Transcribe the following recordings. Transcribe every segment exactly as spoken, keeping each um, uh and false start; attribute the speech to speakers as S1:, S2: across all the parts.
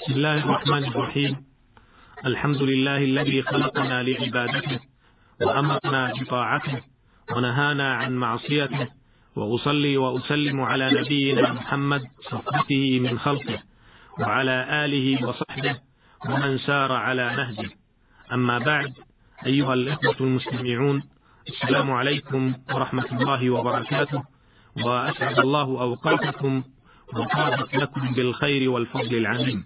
S1: بسم الله الرحمن الرحيم. الحمد لله الذي خلقنا لعبادته وأمرنا بطاعته ونهانا عن معصيته، وأصلي وأسلم على نبينا محمد صفوته من خلقه وعلى آله وصحبه ومن سار على نهجه. أما بعد، أيها الإخوة المستمعون، السلام عليكم ورحمة الله وبركاته، وأسعد الله أوقاتكم وطابت لكم بالخير والفضل العميم.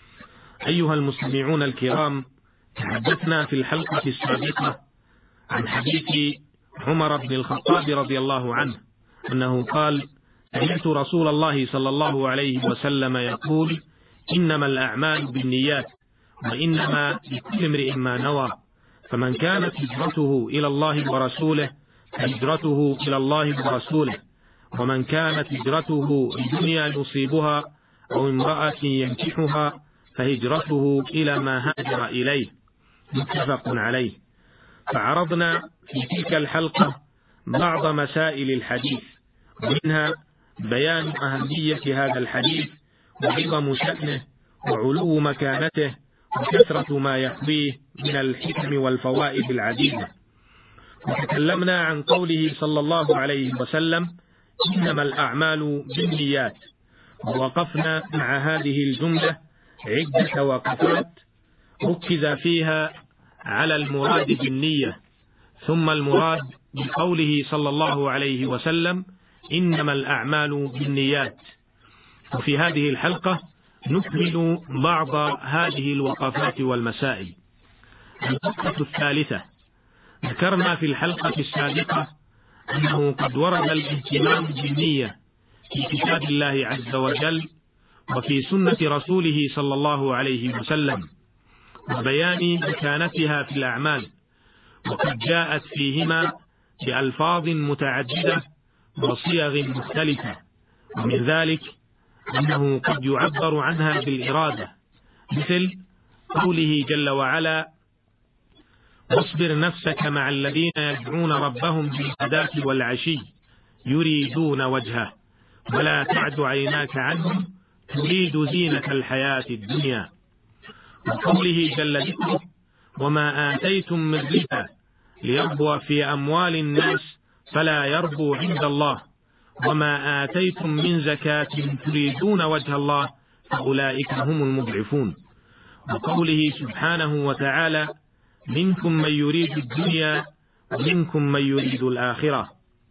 S1: أيها المستمعون الكرام، تحدثنا في الحلقة السابقة عن حديث عمر بن الخطاب رضي الله عنه أنه قال: سمعت رسول الله صلى الله عليه وسلم يقول: إنما الأعمال بالنيات وإنما لكل امرئ ما نوى، فمن كانت هجرته إلى الله ورسوله فهجرته إلى الله ورسوله، ومن كانت هجرته لدنيا يصيبها أو امرأة ينكحها فهجرته إلى ما هاجر إليه، متفق عليه. فعرضنا في تلك الحلقة بعض مسائل الحديث، ومنها بيان أهمية هذا الحديث وعظم شأنه وعلو مكانته وكثرة ما يحويه من الحكم والفوائد العديدة. وتكلمنا عن قوله صلى الله عليه وسلم: إنما الأعمال بالنيات، ووقفنا مع هذه الجملة عدة وقفات ركز فيها على المراد بالنية، ثم المراد بقوله صلى الله عليه وسلم: إنما الأعمال بالنيات. وفي هذه الحلقة نكمل بعض هذه الوقفات والمسائل. الوقفة الثالثة، ذكرنا في الحلقة السابقة أنه قد ورد الاهتمام بالنية في كتاب الله عز وجل وفي سنة رسوله صلى الله عليه وسلم، وبيان مكانتها في الأعمال، وقد جاءت فيهما بألفاظ متعددة وصيغ مختلفة. ومن ذلك أنه قد يعبر عنها بالإرادة، مثل قوله جل وعلا: واصبر نفسك مع الذين يدعون ربهم بالغداة والعشي يريدون وجهه ولا تعد عيناك عنهم تريد زينة الحياة الدنيا. وقوله جل ذكره: وما آتيتم من ربا ليربو في أموال الناس فلا يربو عند الله وما آتيتم من زكاة تريدون وجه الله فأولئك هم المضعفون. وقوله سبحانه وتعالى: منكم من يريد الدنيا ومنكم من يريد الآخرة.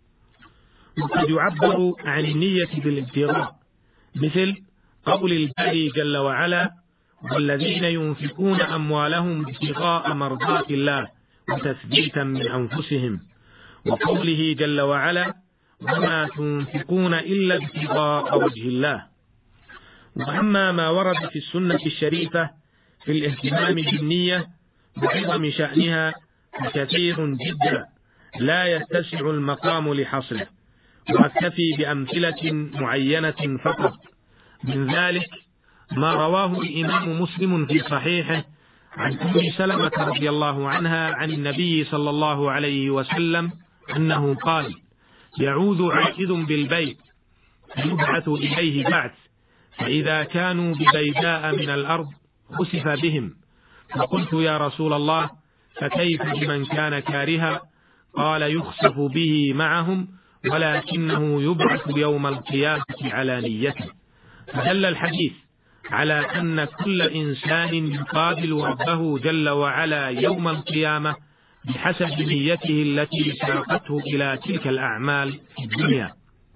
S1: وقد يعبر عن النية بالابتغاء، مثل قول الباري جل وعلا: والذين ينفقون أموالهم ابتغاء مرضات الله وتثبيتا من أنفسهم. وقوله جل وعلا: وما تنفقون إلا ابتغاء وجه الله. وأما ما ورد في السنة الشريفة في الاهتمام بالنية بعظم شأنها فكثير جدا لا يتسع المقام لحصره، وأكتفي بأمثلة معينة فقط. من ذلك ما رواه الإمام مسلم في صحيحه عن أم سلمة رضي الله عنها عن النبي صلى الله عليه وسلم أنه قال: يعود عائد بالبيت فيبعث إليه بعث، فإذا كانوا ببيداء من الأرض خسف بهم، فقلت: يا رسول الله، فكيف بمن كان كارها؟ قال: يخسف به معهم ولكنه يبعث يوم القيامة على نيته. فدل الحديث على أن كل إنسان يقابل ربه جل وعلا يوم القيامة بحسب نيته التي ساقته إلى تلك الأعمال في الدنيا.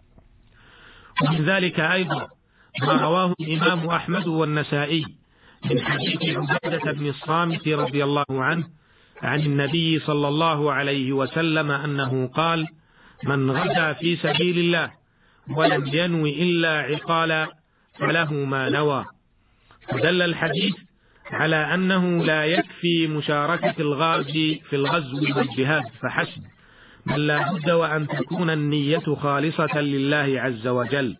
S1: ومن ذلك أيضا ما رواه الإمام أحمد والنسائي من حديث عبادة بن الصامت رضي الله عنه عن النبي صلى الله عليه وسلم أنه قال: من غزا في سبيل الله ولم ينوي إلا عقالا فله ما نوى. فدل الحديث على أنه لا يكفي مشاركة الغازي في الغزو والجهاد فحسب، بل لا بد وأن تكون النية خالصة لله عز وجل،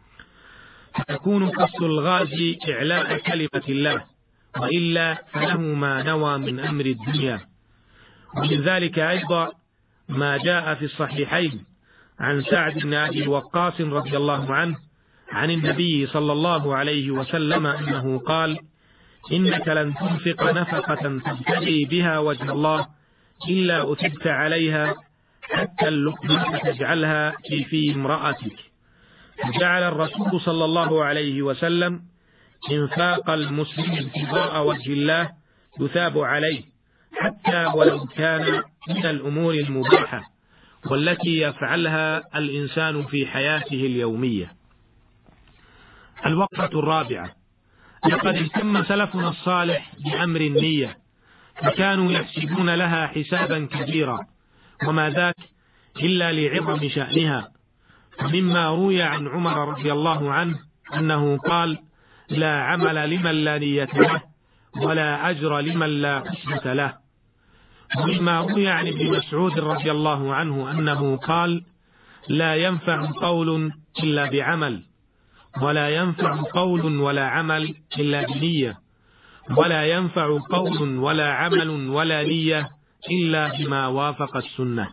S1: فتكون قصد الغازي إعلاء كلمة الله، وإلا فله ما نوى من أمر الدنيا. ومن ذلك أيضا ما جاء في الصحيحين عن سعد بن أبي وقاص رضي الله عنه عن النبي صلى الله عليه وسلم أنه قال: إنك لن تنفق نفقة تبتغي بها وجه الله إلا أثبت عليها حتى اللقمة تجعلها في في امرأتك. فجعل الرسول صلى الله عليه وسلم إنفاق المسلم ابتغاء وجه الله يثاب عليه، حتى ولو كان من الأمور المباحة والتي يفعلها الإنسان في حياته اليومية. الوقفة الرابعة: لقد اهتم سلفنا الصالح بأمر النية، فكانوا يحسبون لها حسابا كبيرا، وما ذاك إلا لعظم شأنها. فمما روي عن عمر رضي الله عنه أنه قال: لا عمل لمن لا نية له، ولا أجر لمن لا حسبة له. ومما روي عن ابن مسعود رضي الله عنه أنه قال: لا ينفع قول إلا بعمل، ولا ينفع قول ولا عمل إلا بنية، ولا ينفع قول ولا عمل ولا نية إلا بما وافق السنة.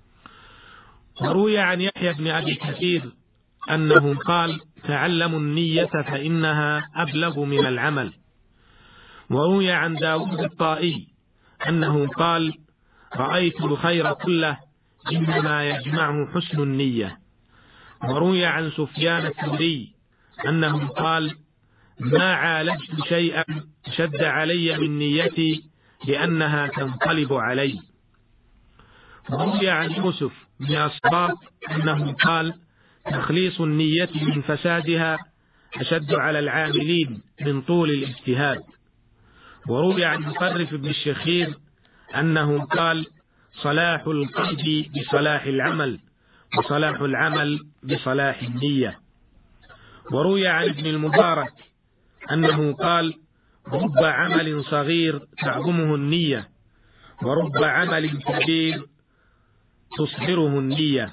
S1: وروي عن يحيى بن أبي كثير أنه قال: تعلموا النية فإنها أبلغ من العمل. وروي عن داود الطائي أنه قال: رأيت الخير كله إنما يجمعه حسن النية. وروي عن سفيان الثوري أنه قال: ما عالجت شيئا شد علي من نيتي لأنها تنقلب علي. وروي عن يوسف بن أسباط أنه قال: تخليص النية من فسادها أشد على العاملين من طول الاجتهاد. وروي عن مطرف بن الشخير أنه قال: صلاح القلب بصلاح العمل، وصلاح العمل بصلاح النية. وروي عن ابن المبارك أنه قال: رب عمل صغير تعظمه النية، ورب عمل كبير تصغره النية.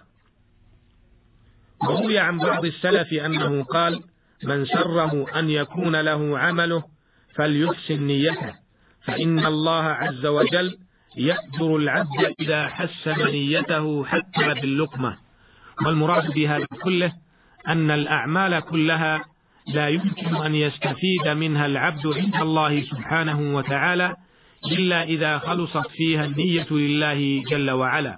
S1: وروي عن بعض السلف أنه قال: من سره أن يكون له عمله فليحسن نيته، فإن الله عز وجل يأجر العبد إذا حسن نيته حتى باللقمة. والمراد بهذا كله أن الأعمال كلها لا يمكن أن يستفيد منها العبد عند الله سبحانه وتعالى إلا إذا خلصت فيها النية لله جل وعلا.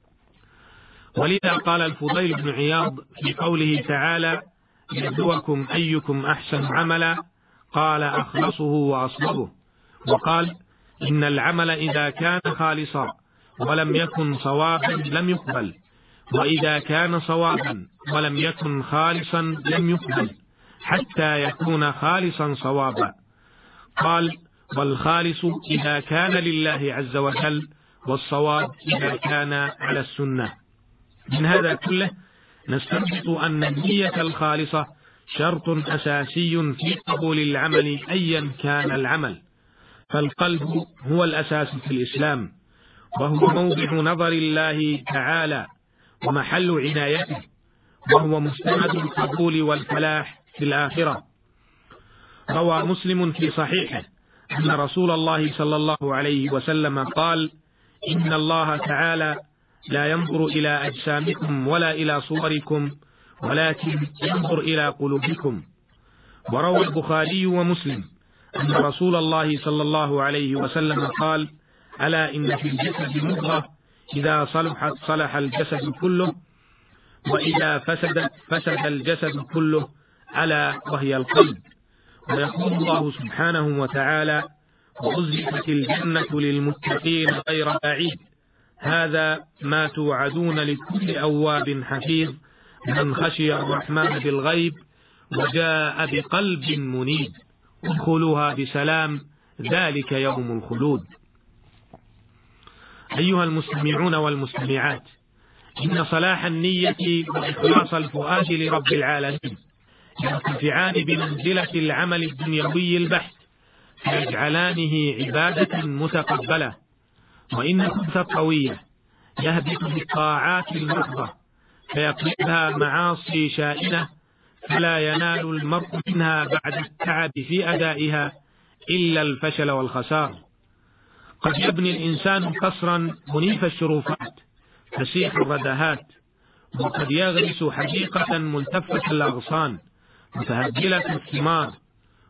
S1: ولذا قال الفضيل بن عياض في قوله تعالى: ليبلوكم أيكم أحسن عملا، قال: أخلصه وأصلبه. وقال: إن العمل إذا كان خالصا ولم يكن صوابا لم يقبل، وإذا كان صوابا ولم يكن خالصا لم يقبل، حتى يكون خالصا صوابا. قال: والخالص إذا كان لله عز وجل، والصواب إذا كان على السنة. من هذا كله نستنبط أن النية الخالصة شرط أساسي في قبول العمل أيا كان العمل، فالقلب هو الأساس في الإسلام، وهو موضع نظر الله تعالى ومحل عنايته، وهو مستند القبول والفلاح في الآخرة. روى مسلم في صحيحه أن رسول الله صلى الله عليه وسلم قال: إن الله تعالى لا ينظر إلى أجسامكم ولا إلى صوركم، ولكن ينظر إلى قلوبكم. وروى البخاري ومسلم أن رسول الله صلى الله عليه وسلم قال: ألا إن في الجسد مضغة إذا صلحت صلح الجسد كله، وإذا فسدت فسد الجسد كله، ألا وهي القلب. ويقول الله سبحانه وتعالى: وأزلفت الجنة للمتقين غير بعيد، هذا ما توعدون لكل أواب حفيظ من خشي الرحمن بالغيب وجاء بقلب منيب، ادخلوها بسلام ذلك يوم الخلود. أيها المستمعون والمستمعات، إن صلاح النية وإخلاص الفؤاد لرب العالمين يرتفعان بمنزلة العمل الدنيوي البحت، فيجعلانه عبادة متقبلة. وإن الخبث القوية يهبط بالطاعات المحضة فيقلبها معاصي شائنة، فلا ينال المرء منها بعد التعب في أدائها إلا الفشل والخسار. قد يبني الإنسان قصرا منيف الشروفات فسيح الردهات، وقد يغرس حديقة ملتفة الأغصان متهجلة الثمار،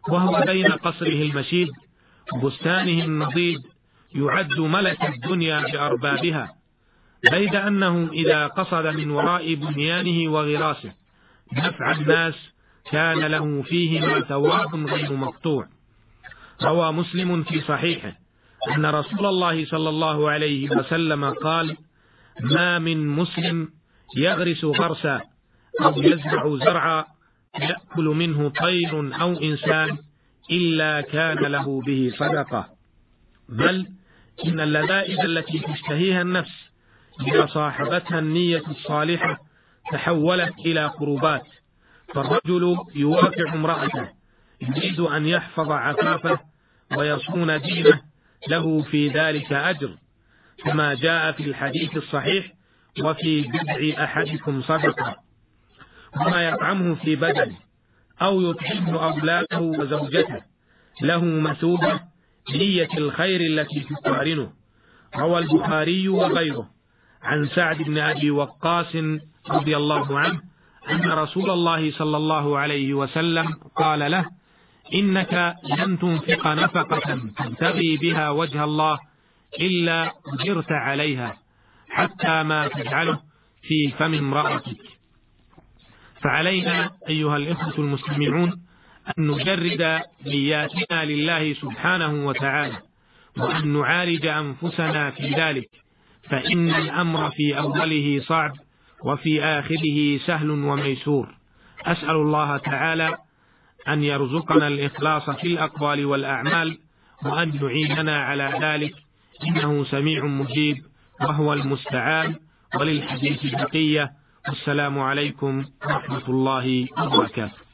S1: وهو بين قصره المشيد وبستانه النضيد يعد ملك الدنيا بأربابها، بيد أنه إذا قصد من وراء بنيانه وغراسه نفع الناس كان له فيهما ثواب غير مقطوع. روى مسلم في صحيحه أن رسول الله صلى الله عليه وسلم قال: ما من مسلم يغرس غرسا أو يزرع زرعا يأكل منه طير أو إنسان إلا كان له به صدقة، بل إن اللذائذ التي تشتهيها النفس إذا صاحبتها النية الصالحة تحولت إلى قربات. فالرجل يوافع امرأته يريد أن يحفظ عفافه ويصون دينه، له في ذلك أجر، كما جاء في الحديث الصحيح: وفي بضع أحدكم صدقة. وما يطعمه في بدنه أو يطعمه أولاده وزوجته له مثوبة نية الخير التي تقارنه. روى البخاري وغيره عن سعد بن أبي وقاص رضي الله عنه أن رسول الله صلى الله عليه وسلم قال له: إنك لن تنفق نفقة تبتغي بها وجه الله إلا أجرت عليها حتى ما تجعله في فم امرأتك. فعلينا أيها الإخوة المستمعون أن نجرد نياتنا لله سبحانه وتعالى، وأن نعالج أنفسنا في ذلك، فإن الأمر في أوله صعب وفي آخره سهل وميسور. أسأل الله تعالى أن يرزقنا الإخلاص في الأقوال والأعمال، وأن يعيننا على ذلك، إنه سميع مجيب وهو المستعان، وللحديث بقية. والسلام عليكم ورحمة الله وبركاته.